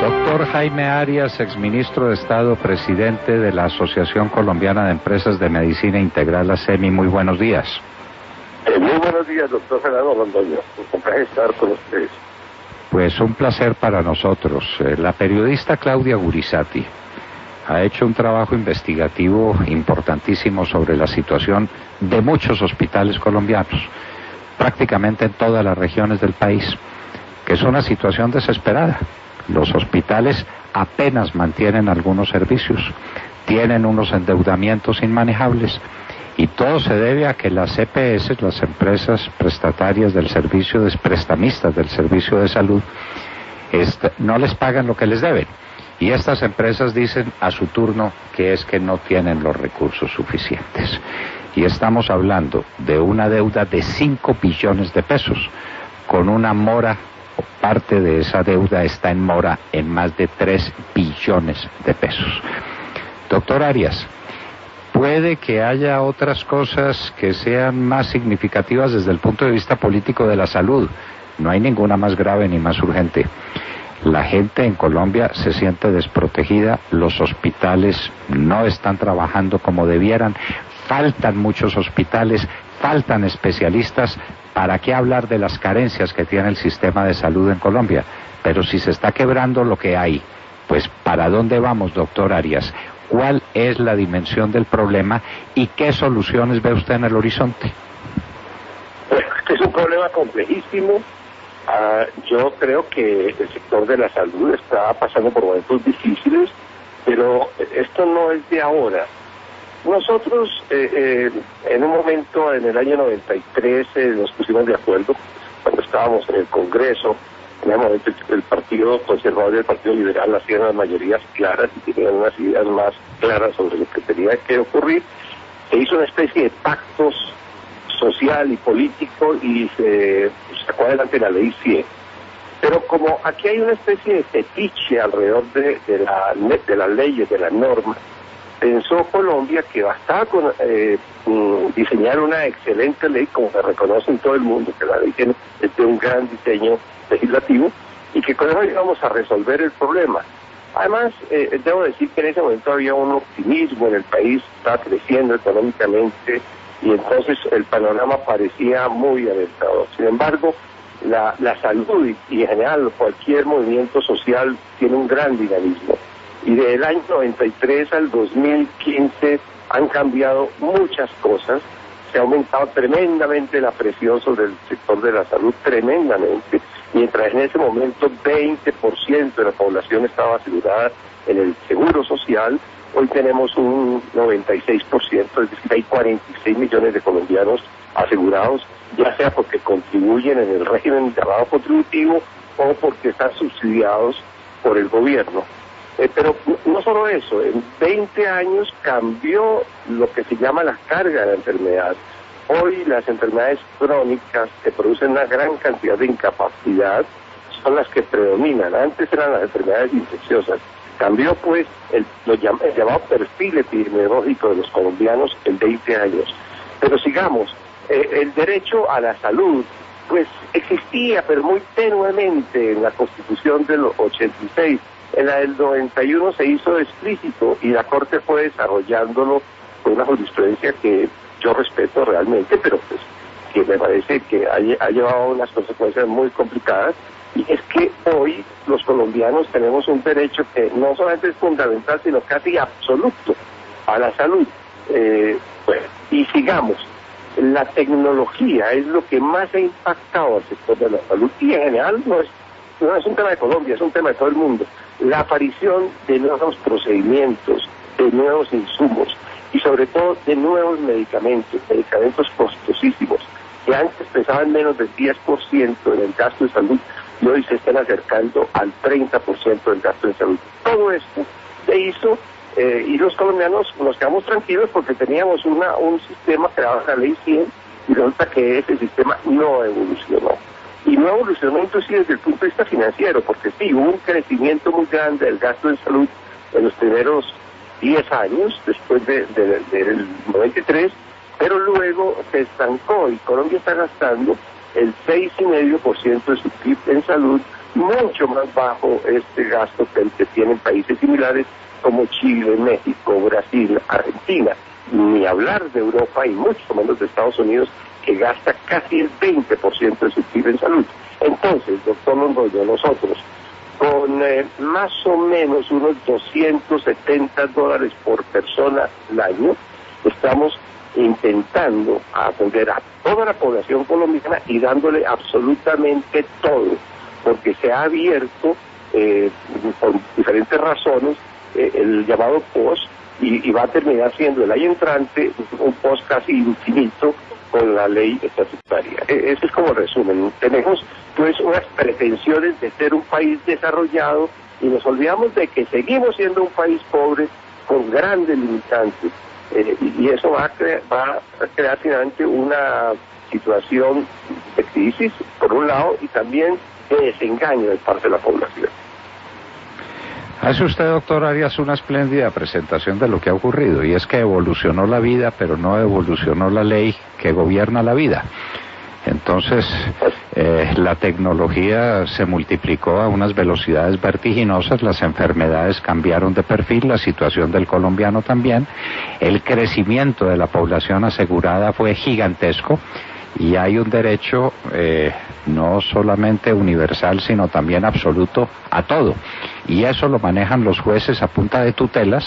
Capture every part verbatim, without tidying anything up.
Doctor Jaime Arias, exministro de Estado, presidente de la Asociación Colombiana de Empresas de Medicina Integral, ASEMI, muy buenos días. Eh, muy buenos días, doctor Fernando Londoño. Un placer estar con ustedes. Pues un placer para nosotros. Eh, la periodista Claudia Gurizati ha hecho un trabajo investigativo importantísimo sobre la situación de muchos hospitales colombianos, prácticamente en todas las regiones del país, que es una situación desesperada. Los hospitales apenas mantienen algunos servicios, tienen unos endeudamientos inmanejables, y todo se debe a que las E P S, las empresas prestatarias del servicio, de prestamistas del servicio de salud, este, no les pagan lo que les deben. Y estas empresas dicen a su turno que es que no tienen los recursos suficientes. Y estamos hablando de una deuda de cinco billones de pesos, con una mora, o parte de esa deuda está en mora en más de tres billones de pesos. Doctor Arias, puede que haya otras cosas que sean más significativas desde el punto de vista político de la salud. No hay ninguna más grave ni más urgente. La gente en Colombia se siente desprotegida, los hospitales no están trabajando como debieran, faltan muchos hospitales, faltan especialistas. ¿Para qué hablar de las carencias que tiene el sistema de salud en Colombia? Pero si se está quebrando lo que hay, pues ¿para dónde vamos, doctor Arias? ¿Cuál es la dimensión del problema y qué soluciones ve usted en el horizonte? Bueno, este es un problema complejísimo. Uh, yo creo que el sector de la salud está pasando por momentos difíciles, pero esto no es de ahora. Nosotros eh, eh, en un momento, en el año noventa y tres, eh, nos pusimos de acuerdo, cuando estábamos en el Congreso. En ese momento el Partido Conservador y el Partido Liberal hacían las mayorías claras y tenían unas ideas más claras sobre lo que tenía que ocurrir. Se hizo una especie de pacto social y político y se sacó adelante la ley cien. Pero como aquí hay una especie de fetiche alrededor de, de, la, de las leyes, de las normas, pensó Colombia que bastaba con eh, diseñar una excelente ley, como se reconoce en todo el mundo, que la ley tiene este, un gran diseño legislativo, y que con eso íbamos a resolver el problema. Además, eh, debo decir que en ese momento había un optimismo en el país, estaba creciendo económicamente, y entonces el panorama parecía muy alentador. Sin embargo, la, la salud y, y en general cualquier movimiento social tiene un gran dinamismo. Y del año noventa y tres al dos mil quince han cambiado muchas cosas. Se ha aumentado tremendamente la presión sobre el sector de la salud, tremendamente. Mientras en ese momento veinte por ciento de la población estaba asegurada en el seguro social, hoy tenemos un noventa y seis por ciento, es decir, hay cuarenta y seis millones de colombianos asegurados, ya sea porque contribuyen en el régimen llamado contributivo o porque están subsidiados por el gobierno. Eh, pero no solo eso, en veinte años cambió lo que se llama la carga de la enfermedad. Hoy las enfermedades crónicas que producen una gran cantidad de incapacidad son las que predominan. Antes eran las enfermedades infecciosas. Cambió pues el, lo llam, el llamado perfil epidemiológico de los colombianos en veinte años. Pero sigamos, eh, el derecho a la salud pues existía, pero muy tenuemente en la Constitución del ochenta y seis. En la del noventa y uno se hizo explícito y la Corte fue desarrollándolo con una jurisprudencia que yo respeto realmente, pero pues que me parece que ha, ha llevado unas consecuencias muy complicadas, y es que hoy los colombianos tenemos un derecho que no solamente es fundamental, sino casi absoluto a la salud. Eh, bueno, y sigamos, la tecnología es lo que más ha impactado al sector de la salud, y en general no es, no es un tema de Colombia, es un tema de todo el mundo. La aparición de nuevos procedimientos, de nuevos insumos y sobre todo de nuevos medicamentos, medicamentos costosísimos, que antes pesaban menos del diez por ciento en el gasto de salud y hoy se están acercando al treinta por ciento del gasto de salud. Todo esto se hizo eh, y los colombianos nos quedamos tranquilos porque teníamos una, un sistema creado en la ley cien y resulta que ese sistema no evolucionó. Y no evolucionó inclusive desde el punto de vista financiero, porque sí, hubo un crecimiento muy grande del gasto en salud en los primeros diez años, después de, de, de, del noventa y tres, pero luego se estancó y Colombia está gastando el seis coma cinco por ciento de su P I B en salud mucho más bajo este gasto que el que tienen países similares como Chile, México, Brasil, Argentina. Ni hablar de Europa y mucho menos de Estados Unidos, que gasta casi el veinte por ciento de su P I B en salud. Entonces, doctor Londoño, nosotros, con eh, más o menos unos doscientos setenta dólares por persona al año, estamos intentando atender a toda la población colombiana y dándole absolutamente todo, porque se ha abierto, eh, por diferentes razones, eh, el llamado P O S, y, y va a terminar siendo el año entrante un P O S casi infinito con la ley estatutaria. E ese es como el resumen. Tenemos pues unas pretensiones de ser un país desarrollado y nos olvidamos de que seguimos siendo un país pobre con grandes limitantes. Eh, y eso va a, cre va a crear finalmente una situación de crisis, por un lado, y también de desengaño de parte de la población. Hace usted, doctor Arias, una espléndida presentación de lo que ha ocurrido, y es que evolucionó la vida, pero no evolucionó la ley que gobierna la vida. Entonces, eh, la tecnología se multiplicó a unas velocidades vertiginosas, las enfermedades cambiaron de perfil, la situación del colombiano también, el crecimiento de la población asegurada fue gigantesco, y hay un derecho eh, no solamente universal, sino también absoluto a todo. Y eso lo manejan los jueces a punta de tutelas,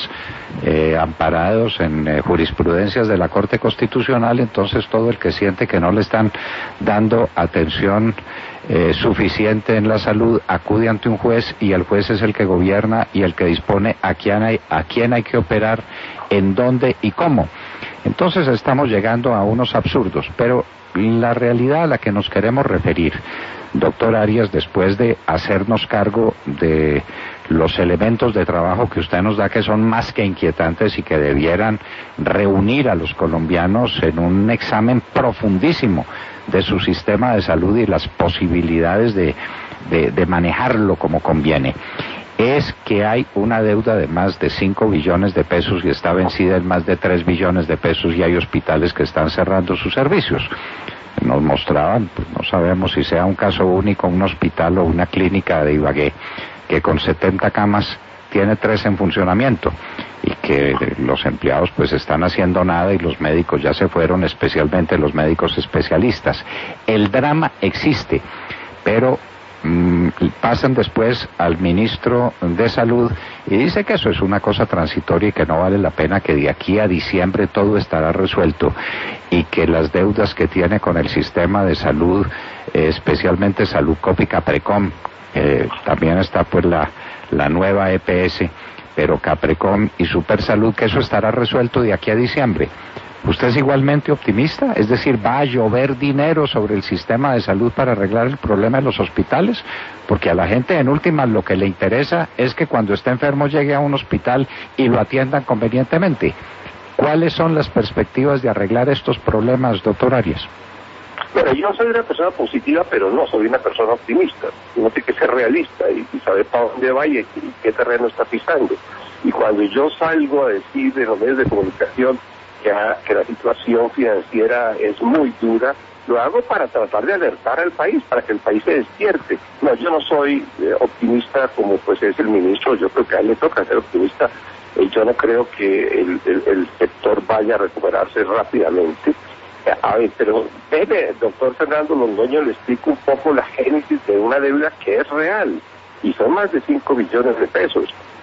eh, amparados en eh, jurisprudencias de la Corte Constitucional. Entonces todo el que siente que no le están dando atención eh, suficiente en la salud, acude ante un juez, y el juez es el que gobierna y el que dispone a quién hay, a quién hay que operar, en dónde y cómo. Entonces estamos llegando a unos absurdos, pero la realidad a la que nos queremos referir, doctor Arias, después de hacernos cargo de los elementos de trabajo que usted nos da, que son más que inquietantes y que debieran reunir a los colombianos en un examen profundísimo de su sistema de salud y las posibilidades de, de, de manejarlo como conviene, es que hay una deuda de más de cinco billones de pesos y está vencida en más de tres billones de pesos, y hay hospitales que están cerrando sus servicios. Nos mostraban, pues no sabemos si sea un caso único, un hospital o una clínica de Ibagué, que con setenta camas tiene tres en funcionamiento, y que los empleados pues están haciendo nada y los médicos ya se fueron, especialmente los médicos especialistas. El drama existe, pero Mm, pasan después al ministro de Salud y dice que eso es una cosa transitoria y que no vale la pena, que de aquí a diciembre todo estará resuelto, y que las deudas que tiene con el sistema de salud, eh, especialmente Saludcop y Caprecom, eh, también está pues la, la nueva E P S, pero Caprecom y Supersalud, que eso estará resuelto de aquí a diciembre. ¿Usted es igualmente optimista? Es decir, ¿va a llover dinero sobre el sistema de salud para arreglar el problema de los hospitales? Porque a la gente en últimas lo que le interesa es que cuando esté enfermo llegue a un hospital y lo atiendan convenientemente. ¿Cuáles son las perspectivas de arreglar estos problemas, doctor Arias? Bueno, yo soy una persona positiva, pero no soy una persona optimista. Uno tiene que ser realista y, y saber para dónde va y, y qué terreno está pisando. Y cuando yo salgo a decir en los medios de comunicación que, a, que la situación financiera es muy dura, lo hago para tratar de alertar al país, para que el país se despierte. No, yo no soy eh, optimista como pues es el ministro, yo creo que a él le toca ser optimista. Eh, yo no creo que el, el, el sector vaya a recuperarse rápidamente. Eh, a ver, pero debe, doctor Fernando Londoño, le explico un poco la génesis de una deuda que es real, y son más de cinco billones de pesos,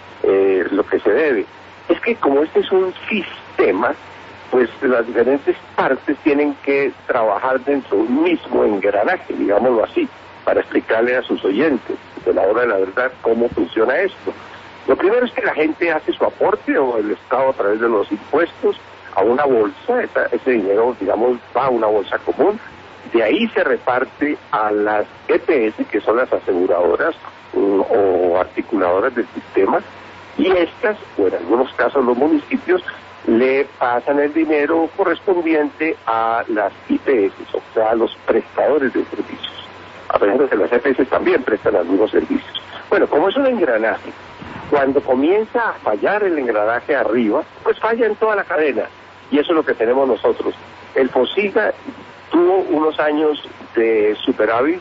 eh, lo que se debe. Es que como este es un sistema, pues las diferentes partes tienen que trabajar dentro de un mismo engranaje, digámoslo así, para explicarle a sus oyentes de la hora de la verdad cómo funciona esto. Lo primero es que la gente hace su aporte, o el Estado a través de los impuestos, a una bolsa. Esa, ese dinero, digamos, va a una bolsa común. De ahí se reparte a las E P S, que son las aseguradoras um, o articuladoras del sistema, y estas, o en algunos casos los municipios, le pasan el dinero correspondiente a las I P S, o sea, a los prestadores de servicios. A pesar de que las E P S también prestan algunos servicios. Bueno, como es un engranaje, cuando comienza a fallar el engranaje arriba, pues falla en toda la cadena. Y eso es lo que tenemos nosotros. El FOSIGA tuvo unos años de superávit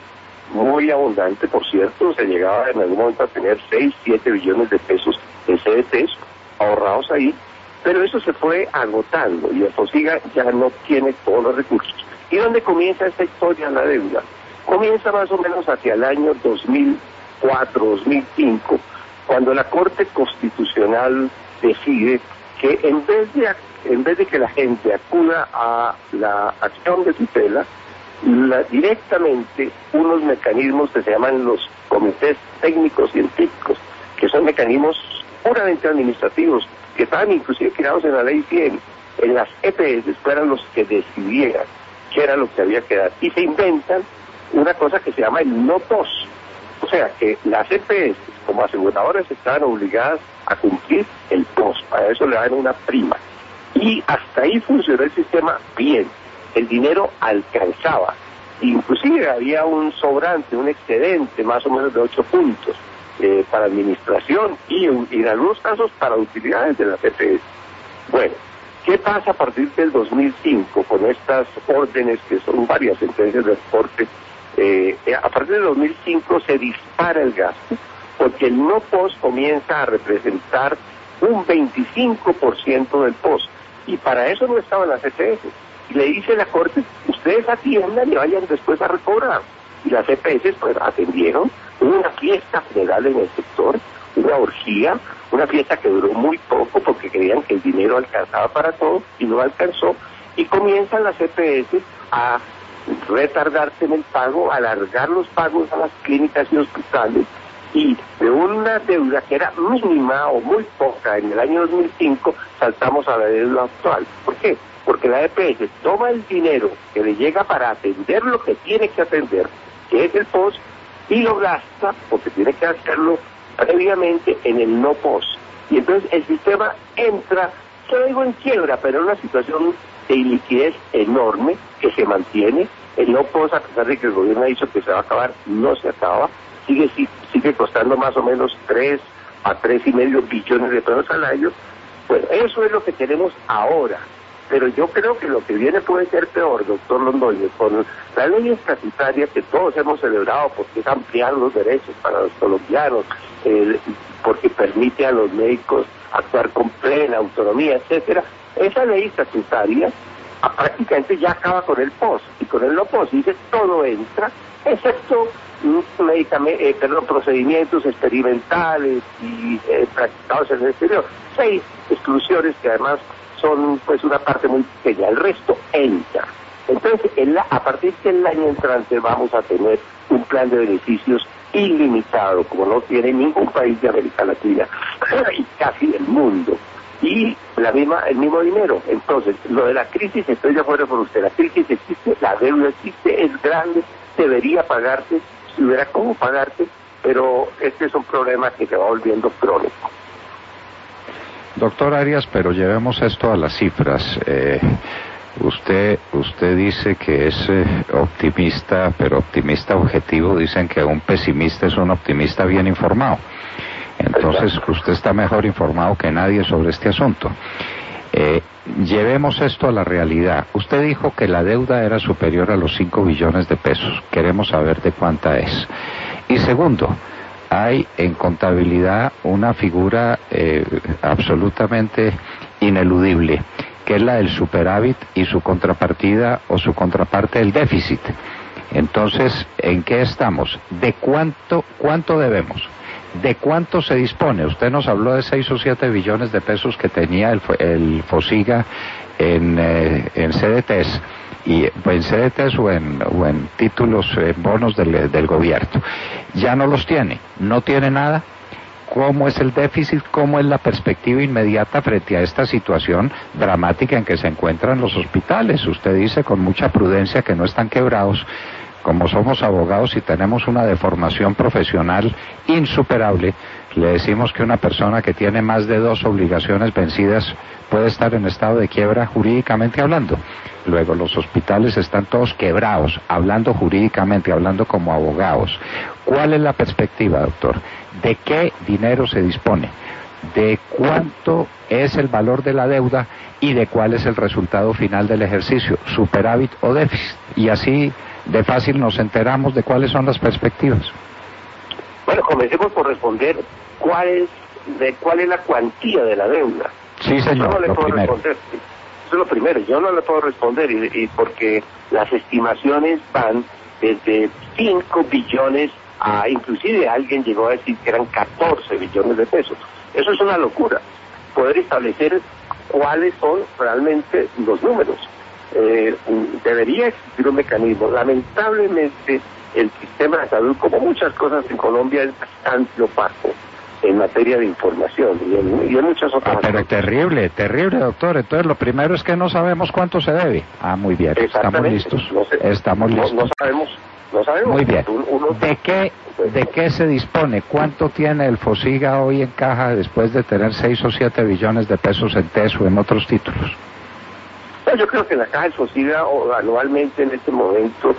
muy abundante, por cierto, se llegaba en algún momento a tener seis, siete billones de pesos en C D Ts ahorrados ahí, pero eso se fue agotando y el FOSIGA ya no tiene todos los recursos. ¿Y dónde comienza esta historia de la deuda? Comienza más o menos hacia el año dos mil cuatro, dos mil cinco, cuando la Corte Constitucional decide que en vez de en vez de que la gente acuda a la acción de tutela, la, directamente unos mecanismos que se llaman los comités técnicos científicos, que son mecanismos puramente administrativos, que estaban inclusive creados en la ley cien, en las E P S fueran los que decidieran qué era lo que había que dar, y se inventan una cosa que se llama el no pos, o sea que las E P S como aseguradoras estaban obligadas a cumplir el pos, para eso le dan una prima, y hasta ahí funcionó el sistema bien, el dinero alcanzaba, inclusive había un sobrante, un excedente más o menos de ocho puntos eh, para administración y, y en algunos casos para utilidades de la E P S. Bueno, ¿qué pasa a partir del dos mil cinco con estas órdenes que son varias sentencias de Corte? Eh, a partir del dos mil cinco se dispara el gasto porque el no pos comienza a representar un veinticinco por ciento del pos y para eso no estaban las E P S. Y le dice la Corte, ustedes atiendan y vayan después a recobrar. Y las E P S pues atendieron, hubo una fiesta general en el sector, una orgía, una fiesta que duró muy poco porque creían que el dinero alcanzaba para todo y no alcanzó, y comienzan las E P S a retardarse en el pago, a alargar los pagos a las clínicas y hospitales, y de una deuda que era mínima o muy poca en el año dos mil cinco, saltamos a la deuda actual. ¿Por qué? Porque la E P S toma el dinero que le llega para atender lo que tiene que atender, que es el pos, y lo gasta, porque tiene que hacerlo previamente, en el no pos. Y entonces el sistema entra, yo digo en quiebra, pero en una situación de iliquidez enorme que se mantiene. El no pos, a pesar de que el gobierno ha dicho que se va a acabar, no se acaba, sigue sigue costando más o menos tres a tres y medio billones de pesos al año. Bueno, eso es lo que tenemos ahora. Pero yo creo que lo que viene puede ser peor, doctor Londoño, con la ley estatutaria que todos hemos celebrado porque es ampliar los derechos para los colombianos, eh, porque permite a los médicos actuar con plena autonomía, etcétera. Esa ley estatutaria a, prácticamente ya acaba con el pos, y con el no pos dice todo entra, excepto eh, perdón, procedimientos experimentales y eh, practicados en el exterior. Seis exclusiones que además son pues una parte muy pequeña, el resto entra. Entonces, en la, a partir del año entrante vamos a tener un plan de beneficios ilimitado, como no tiene ningún país de América Latina y casi del mundo. Y la misma, el mismo dinero. Entonces, lo de la crisis, estoy de acuerdo con usted, la crisis existe, la deuda existe, es grande, debería pagarse, si hubiera cómo pagarse, pero este es un problema que se va volviendo crónico. Doctor Arias, pero llevemos esto a las cifras. Eh, usted usted dice que es eh, optimista, pero optimista objetivo. Dicen que un pesimista es un optimista bien informado. Entonces, usted está mejor informado que nadie sobre este asunto. Eh, llevemos esto a la realidad. Usted dijo que la deuda era superior a los cinco billones de pesos. Queremos saber de cuánta es. Y segundo, hay en contabilidad una figura eh, absolutamente ineludible, que es la del superávit y su contrapartida o su contraparte el déficit. Entonces, ¿en qué estamos? ¿De cuánto, cuánto debemos? ¿De cuánto se dispone? Usted nos habló de seis o siete billones de pesos que tenía el, el FOSIGA en, eh, en C D Ts, y en C D Ts o en, o en títulos, en bonos del, del gobierno. Ya no los tiene, no tiene nada. ¿Cómo es el déficit? ¿Cómo es la perspectiva inmediata frente a esta situación dramática en que se encuentran los hospitales? Usted dice con mucha prudencia que no están quebrados. Como somos abogados y tenemos una deformación profesional insuperable, le decimos que una persona que tiene más de dos obligaciones vencidas puede estar en estado de quiebra jurídicamente hablando. Luego los hospitales están todos quebrados, hablando jurídicamente, hablando como abogados. ¿Cuál es la perspectiva, doctor? ¿De qué dinero se dispone? ¿De cuánto es el valor de la deuda? ¿Y de cuál es el resultado final del ejercicio? ¿Superávit o déficit? Y así de fácil nos enteramos de cuáles son las perspectivas. Bueno, comencemos por responder cuál es, de cuál es la cuantía de la deuda. Sí, señor, Yo no le lo puedo primero. responder. Eso es lo primero, yo no le puedo responder, y, y porque las estimaciones van desde cinco billones a, inclusive alguien llegó a decir que eran catorce billones de pesos. Eso es una locura, poder establecer cuáles son realmente los números. Eh, debería existir un mecanismo. Lamentablemente el sistema de salud, como muchas cosas en Colombia, es bastante opaco en materia de información y en, y en muchas otras. Ah, pero terrible, terrible, doctor. Entonces lo primero es que no sabemos cuánto se debe. Ah, muy bien, estamos listos. No sé, estamos no, listos. no sabemos, no sabemos. Muy bien. Uno, ¿De qué, ¿De qué se dispone? ¿Cuánto tiene el Fosiga hoy en caja después de tener seis o siete billones de pesos en T E S o en otros títulos? No, yo creo que la caja del Fosiga anualmente en este momento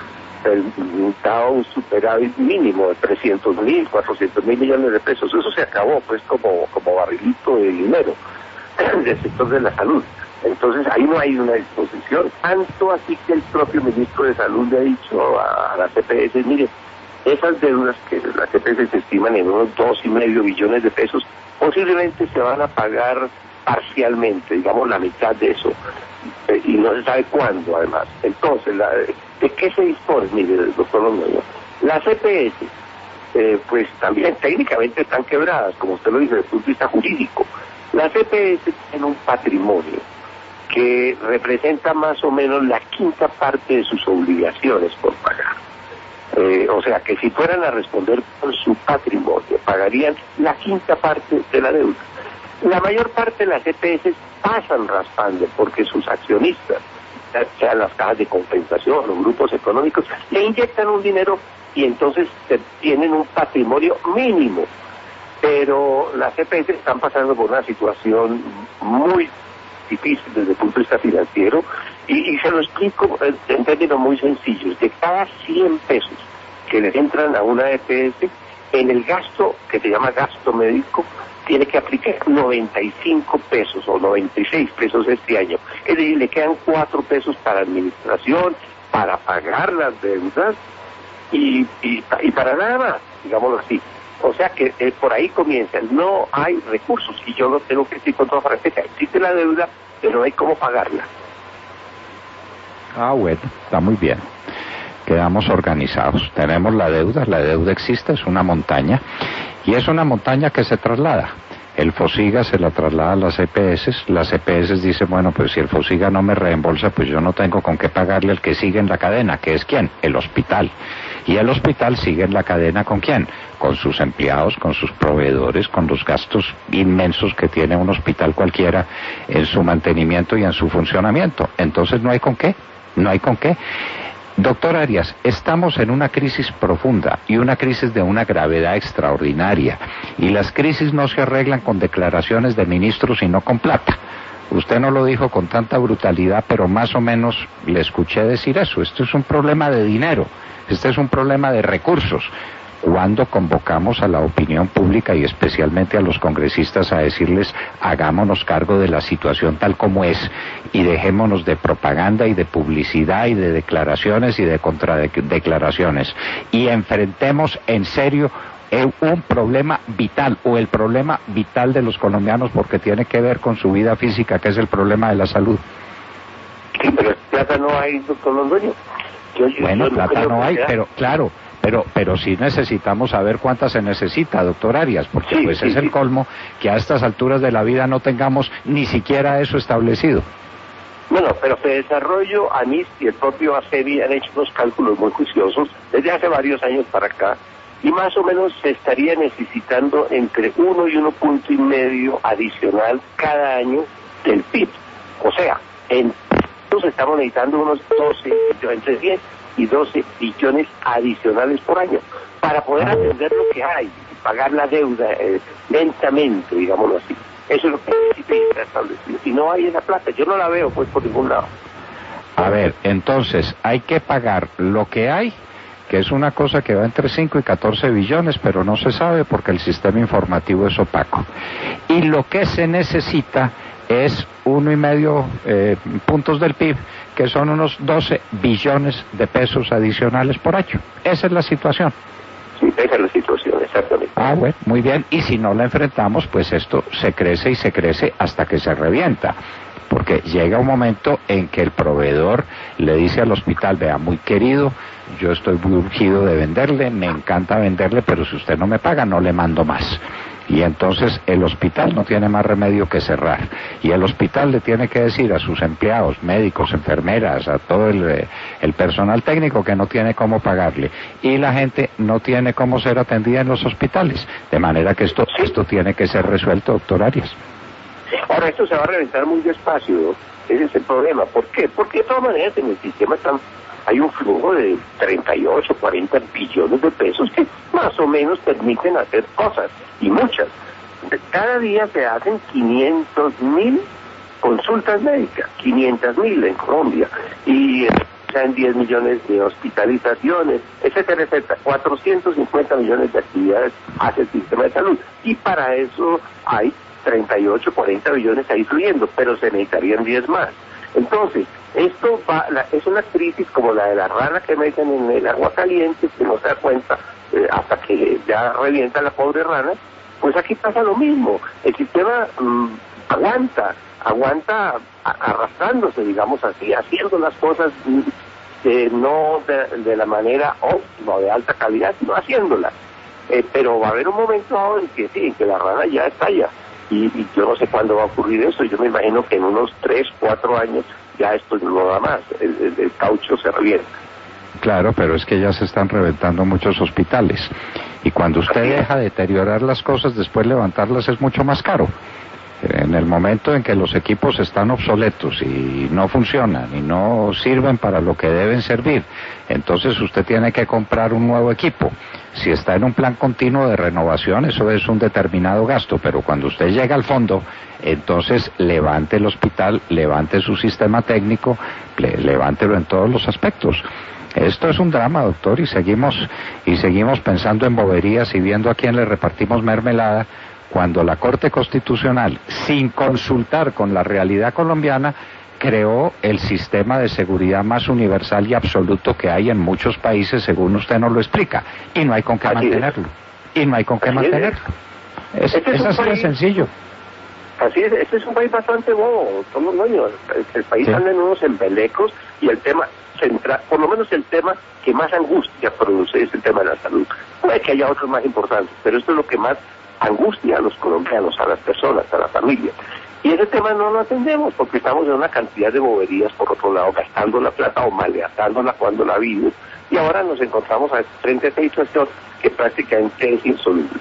da un superávit mínimo de trescientos mil, cuatrocientos mil millones de pesos. Eso se acabó pues como, como barrilito de dinero del sector de la salud. Entonces ahí no hay una disposición, tanto así que el propio ministro de Salud le ha dicho a, a la C P S, mire, esas deudas que la C P S se estiman en unos dos y medio billones de pesos, posiblemente se van a pagar parcialmente, digamos la mitad de eso, eh, y no se sabe cuándo además. Entonces, la, ¿de qué se dispone? Mire, doctor Londoño, la C P S, eh, pues también técnicamente están quebradas, como usted lo dice, desde el punto de vista jurídico. La C P S tiene un patrimonio que representa más o menos la quinta parte de sus obligaciones por pagar. Eh, o sea, que si fueran a responder por su patrimonio, pagarían la quinta parte de la deuda. La mayor parte de las C P S pasan raspando porque sus accionistas, sean las cajas de compensación, los grupos económicos, le inyectan un dinero y entonces tienen un patrimonio mínimo. Pero las C P S están pasando por una situación muy difícil desde el punto de vista financiero y, y se lo explico en términos muy sencillos. De cada cien pesos que le entran a una E P S, en el gasto que se llama gasto médico tiene que aplicar noventa y cinco pesos o noventa y seis pesos este año. Es decir, le quedan cuatro pesos para administración, para pagar las deudas y, y, y para nada más, digámoslo así. O sea que eh, por ahí comienza, no hay recursos, y yo lo tengo que decir con toda franqueza, existe la deuda, pero no hay cómo pagarla. Ah, bueno, está muy bien. Quedamos organizados. Tenemos la deuda, la deuda existe, es una montaña, y es una montaña que se traslada. El Fosiga se la traslada a las E P S, las E P S dicen, bueno, pues si el Fosiga no me reembolsa, pues yo no tengo con qué pagarle al que sigue en la cadena, que es ¿quién? El hospital. Y el hospital sigue en la cadena ¿con quién? Con sus empleados, con sus proveedores, con los gastos inmensos que tiene un hospital cualquiera en su mantenimiento y en su funcionamiento. Entonces no hay con qué, no hay con qué. Doctor Arias, estamos en una crisis profunda y una crisis de una gravedad extraordinaria, y las crisis no se arreglan con declaraciones de ministros sino con plata. Usted no lo dijo con tanta brutalidad, pero más o menos le escuché decir eso. Esto es un problema de dinero, este es un problema de recursos. Cuando convocamos a la opinión pública y especialmente a los congresistas a decirles hagámonos cargo de la situación tal como es y dejémonos de propaganda y de publicidad y de declaraciones y de contradeclaraciones y enfrentemos en serio un problema vital o el problema vital de los colombianos, porque tiene que ver con su vida física, que es el problema de la salud? Sí, pero plata no hay, doctor Londoño. Yo, yo, bueno, yo plata no, no hay, sea. pero claro, pero pero sí necesitamos saber cuánta se necesita, doctor Arias, porque sí, pues sí, es sí. el colmo que a estas alturas de la vida no tengamos ni siquiera eso establecido. Bueno, pero Fede Desarrollo, ANIS y el propio ASEBI han hecho unos cálculos muy juiciosos desde hace varios años para acá, y más o menos se estaría necesitando entre uno y uno punto y medio adicional cada año del P I B. O sea, en estamos necesitando unos doce, entre diez y doce billones adicionales por año para poder atender lo que hay y pagar la deuda eh, lentamente, digámoslo así. Eso es lo que necesita establecido. Y no hay en la plata, yo no la veo pues por ningún lado. A ver, entonces hay que pagar lo que hay, que es una cosa que va entre cinco y catorce billones, pero no se sabe porque el sistema informativo es opaco. Y lo que se necesita es uno y medio eh, puntos del P I B, que son unos doce billones de pesos adicionales por año. Esa es la situación. Sí, esa es la situación, exactamente. Ah, bueno, muy bien. Y si no la enfrentamos, pues esto se crece y se crece hasta que se revienta. Porque llega un momento en que el proveedor le dice al hospital, vea, muy querido, yo estoy muy urgido de venderle, me encanta venderle, pero si usted no me paga, no le mando más. Y entonces el hospital no tiene más remedio que cerrar. Y el hospital le tiene que decir a sus empleados, médicos, enfermeras, a todo el, el personal técnico que no tiene cómo pagarle. Y la gente no tiene cómo ser atendida en los hospitales. De manera que esto, esto tiene que ser resuelto, doctor Arias. Ahora, esto se va a reventar muy despacio, ¿no? Ese es el problema. ¿Por qué? Porque de todas maneras en el sistema están, hay un flujo de treinta y ocho, cuarenta billones de pesos que más o menos permiten hacer cosas, y muchas. Cada día se hacen quinientos mil consultas médicas, quinientos mil en Colombia, y en diez millones de hospitalizaciones, etcétera, etcétera. cuatrocientos cincuenta millones de actividades hace el sistema de salud, y para eso hay treinta y ocho, cuarenta billones ahí fluyendo, pero se necesitarían diez más. Entonces, esto va, la, es una crisis como la de la rana que meten en el agua caliente, que no se da cuenta eh, hasta que ya revienta la pobre rana. Pues aquí pasa lo mismo. El sistema mmm, aguanta, aguanta a, arrastrándose, digamos así, haciendo las cosas mmm, eh, no de, de la manera óptima o de alta calidad, sino haciéndolas. Eh, pero va a haber un momento en que sí, en que la rana ya estalla. Y, y yo no sé cuándo va a ocurrir eso. Yo me imagino que en unos tres, cuatro años ya esto no da más, el, el, el caucho se revienta. Claro, pero es que ya se están reventando muchos hospitales. Y cuando usted deja deteriorar las cosas, después levantarlas es mucho más caro. En el momento en que los equipos están obsoletos y no funcionan y no sirven para lo que deben servir, entonces usted tiene que comprar un nuevo equipo. Si está en un plan continuo de renovación, eso es un determinado gasto, pero cuando usted llega al fondo, entonces levante el hospital, levante su sistema técnico, le, levántelo en todos los aspectos. Esto es un drama, doctor, y seguimos y seguimos pensando en boberías y viendo a quién le repartimos mermelada, cuando la Corte Constitucional, sin consultar con la realidad colombiana, creó el sistema de seguridad más universal y absoluto que hay en muchos países, según usted nos lo explica, y no hay con qué mantenerlo. Y no hay con qué mantenerlo. Es, es, es así de sencillo. Así es, este es un país bastante bobo, somos niños, el país sí. Anda en unos embelecos, y el tema central, por lo menos el tema que más angustia produce es el tema de la salud. Puede que haya otros más importantes, pero esto es lo que más angustia a los colombianos, a las personas, a la familia. Y ese tema no lo atendemos porque estamos en una cantidad de boberías, por otro lado, gastando la plata o malgastándola cuando la vimos, y ahora nos encontramos frente a esta situación que prácticamente es insoluble.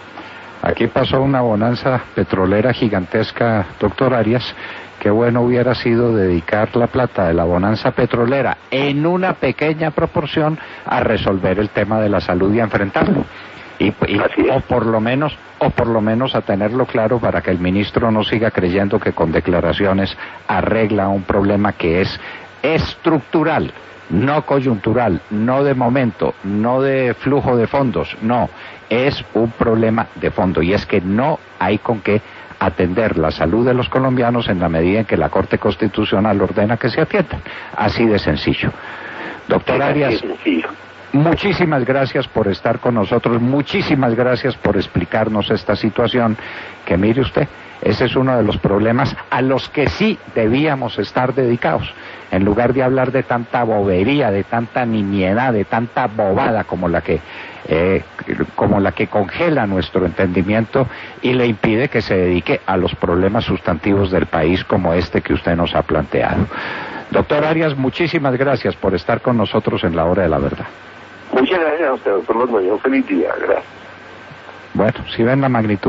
Aquí pasó una bonanza petrolera gigantesca, doctor Arias. Qué bueno hubiera sido dedicar la plata de la bonanza petrolera en una pequeña proporción a resolver el tema de la salud y a enfrentarlo. Y, y o por lo menos o por lo menos a tenerlo claro para que el ministro no siga creyendo que con declaraciones arregla un problema que es estructural, no coyuntural, no de momento, no de flujo de fondos, no, es un problema de fondo, y es que no hay con qué atender la salud de los colombianos en la medida en que la Corte Constitucional ordena que se atiendan. Así de sencillo. Doctor Arias, muchísimas gracias por estar con nosotros, muchísimas gracias por explicarnos esta situación, que mire usted, ese es uno de los problemas a los que sí debíamos estar dedicados, en lugar de hablar de tanta bobería, de tanta nimiedad, de tanta bobada como la que eh, como la que congela nuestro entendimiento y le impide que se dedique a los problemas sustantivos del país como este que usted nos ha planteado. Doctor Arias, muchísimas gracias por estar con nosotros en la Hora de la Verdad. Muchas gracias a usted, doctor Londoño. Un feliz día. Gracias. Bueno, si ven la magnitud